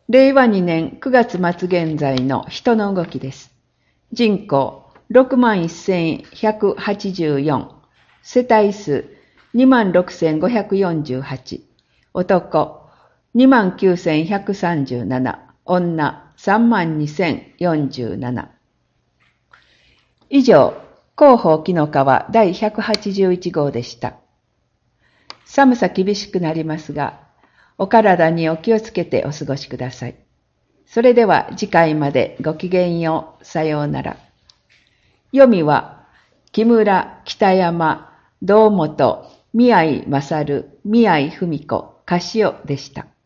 令和2年9月末現在の人の動きです。人口61,184、世帯数26,548、男29,137、女32,047。以上、広報紀の川第181号でした。寒さ厳しくなりますが、お体にお気をつけてお過ごしください。それでは次回までごきげんよう。さようなら。読みは、木村、北山、堂本、宮井勝、宮井文子、カシオでした。